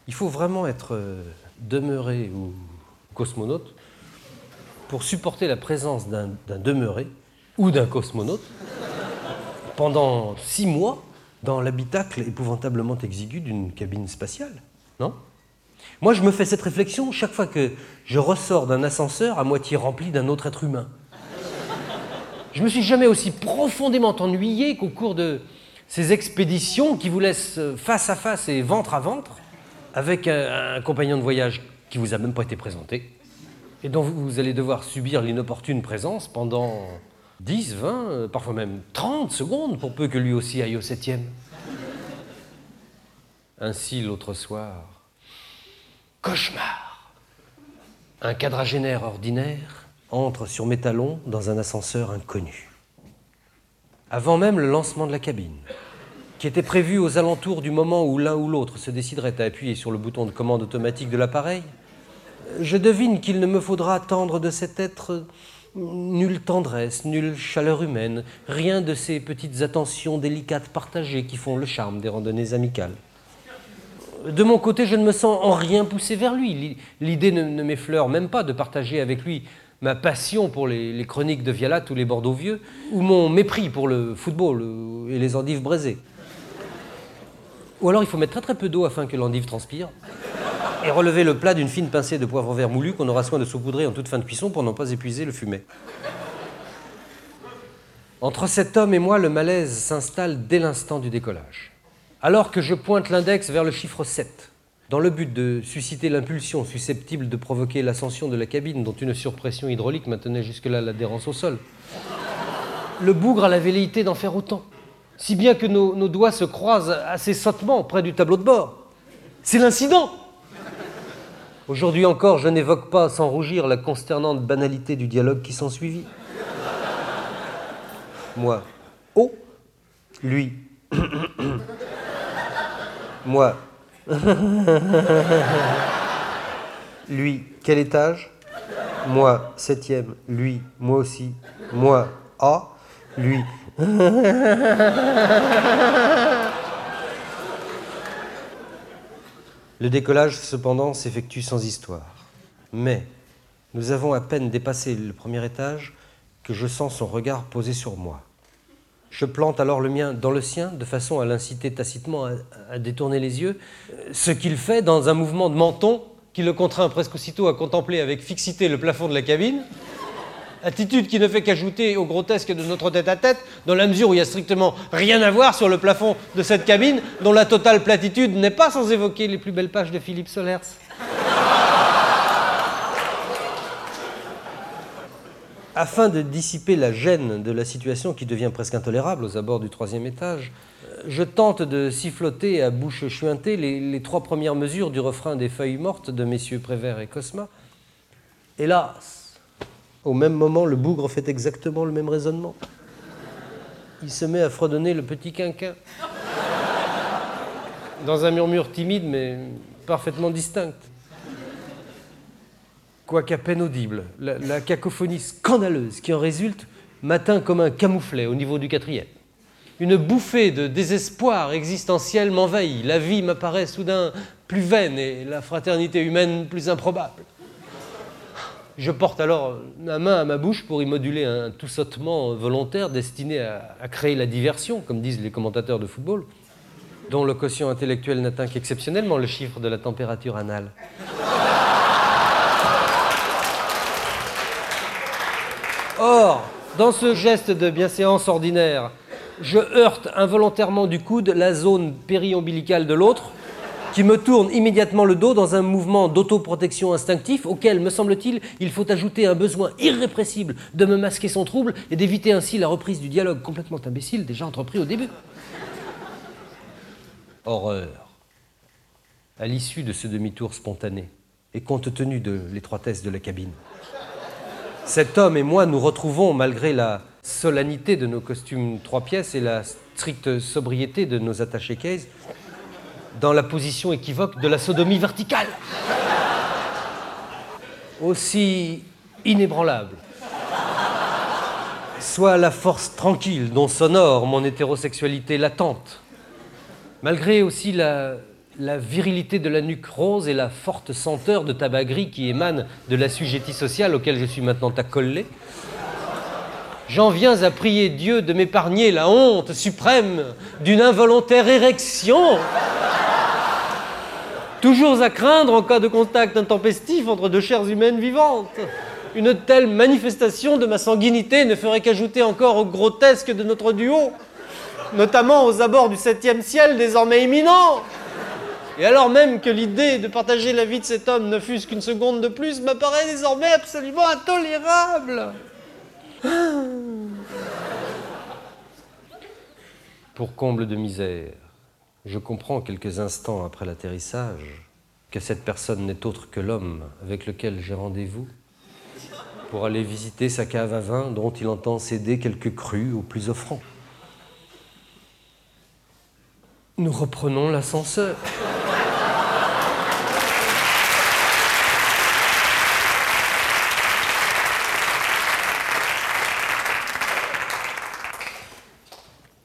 Il faut vraiment être demeuré ou cosmonaute pour supporter la présence d'un demeuré ou d'un cosmonaute pendant 6 mois dans l'habitacle épouvantablement exigu d'une cabine spatiale, non? Moi, je me fais cette réflexion chaque fois que je ressors d'un ascenseur à moitié rempli d'un autre être humain. Je me suis jamais aussi profondément ennuyé qu'au cours de ces expéditions qui vous laissent face à face et ventre à ventre avec un compagnon de voyage qui vous a même pas été présenté et dont vous allez devoir subir l'inopportune présence pendant 10, 20, parfois même 30 secondes pour peu que lui aussi aille au 7e. Ainsi, l'autre soir, cauchemar. Un quadragénaire ordinaire entre sur mes talons dans un ascenseur inconnu. Avant même le lancement de la cabine, qui était prévu aux alentours du moment où l'un ou l'autre se déciderait à appuyer sur le bouton de commande automatique de l'appareil, je devine qu'il ne me faudra attendre de cet être nulle tendresse, nulle chaleur humaine, rien de ces petites attentions délicates partagées qui font le charme des randonnées amicales. De mon côté, je ne me sens en rien poussé vers lui. L'idée ne m'effleure même pas de partager avec lui ma passion pour les chroniques de Vialat ou les Bordeaux vieux, ou mon mépris pour le football et les endives braisées. Ou alors il faut mettre très très peu d'eau afin que l'endive transpire, et relever le plat d'une fine pincée de poivre vert moulu qu'on aura soin de saupoudrer en toute fin de cuisson pour n'en pas épuiser le fumet. Entre cet homme et moi, le malaise s'installe dès l'instant du décollage. Alors que je pointe l'index vers le chiffre 7, dans le but de susciter l'impulsion susceptible de provoquer l'ascension de la cabine dont une surpression hydraulique maintenait jusque-là l'adhérence au sol, le bougre a la velléité d'en faire autant, si bien que nos doigts se croisent assez sottement près du tableau de bord. C'est l'incident! Aujourd'hui encore, je n'évoque pas sans rougir la consternante banalité du dialogue qui s'ensuivit. Moi, oh, lui, moi, lui, quel étage? Moi, 7e, lui, moi aussi, moi, A, lui. Le décollage, cependant, s'effectue sans histoire. Mais nous avons à peine dépassé le premier étage que je sens son regard posé sur moi. Je plante alors le mien dans le sien, de façon à l'inciter tacitement à détourner les yeux, ce qu'il fait dans un mouvement de menton qui le contraint presque aussitôt à contempler avec fixité le plafond de la cabine, attitude qui ne fait qu'ajouter au grotesque de notre tête-à-tête, dans la mesure où il n'y a strictement rien à voir sur le plafond de cette cabine, dont la totale platitude n'est pas sans évoquer les plus belles pages de Philippe Solers. Afin de dissiper la gêne de la situation qui devient presque intolérable aux abords du 3e étage, je tente de siffloter à bouche chuintée les 3 premières mesures du refrain des Feuilles mortes de messieurs Prévert et Cosma. Hélas, au même moment, le bougre fait exactement le même raisonnement. Il se met à fredonner le petit quinquin, dans un murmure timide mais parfaitement distinct. Quoique à peine audible, la cacophonie scandaleuse qui en résulte m'atteint comme un camouflet au niveau du 4e. Une bouffée de désespoir existentiel m'envahit. La vie m'apparaît soudain plus vaine et la fraternité humaine plus improbable. Je porte alors la main à ma bouche pour y moduler un toussotement volontaire destiné à créer la diversion, comme disent les commentateurs de football, dont le quotient intellectuel n'atteint qu'exceptionnellement le chiffre de la température anale. Or, dans ce geste de bienséance ordinaire, je heurte involontairement du coude la zone périombilicale de l'autre, qui me tourne immédiatement le dos dans un mouvement d'autoprotection instinctif auquel, me semble-t-il, il faut ajouter un besoin irrépressible de me masquer son trouble et d'éviter ainsi la reprise du dialogue complètement imbécile déjà entrepris au début. Horreur. À l'issue de ce demi-tour spontané, et compte tenu de l'étroitesse de la cabine, cet homme et moi nous retrouvons, malgré la solennité de nos costumes 3 pièces et la stricte sobriété de nos attachés case, dans la position équivoque de la sodomie verticale. Aussi inébranlable soit la force tranquille dont s'honore mon hétérosexualité latente, malgré aussi la la virilité de la nuque rose et la forte senteur de tabac gris qui émane de l'assujetti social auquel je suis maintenant accolé, j'en viens à prier Dieu de m'épargner la honte suprême d'une involontaire érection, toujours à craindre en cas de contact intempestif entre deux chairs humaines vivantes. Une telle manifestation de ma sanguinité ne ferait qu'ajouter encore au grotesque de notre duo, notamment aux abords du 7e ciel désormais imminent. Et alors même que l'idée de partager la vie de cet homme ne fût-ce qu'une seconde de plus m'apparaît désormais absolument intolérable. Pour comble de misère, je comprends quelques instants après l'atterrissage que cette personne n'est autre que l'homme avec lequel j'ai rendez-vous pour aller visiter sa cave à vin dont il entend céder quelques crus aux plus offrants. Nous reprenons l'ascenseur.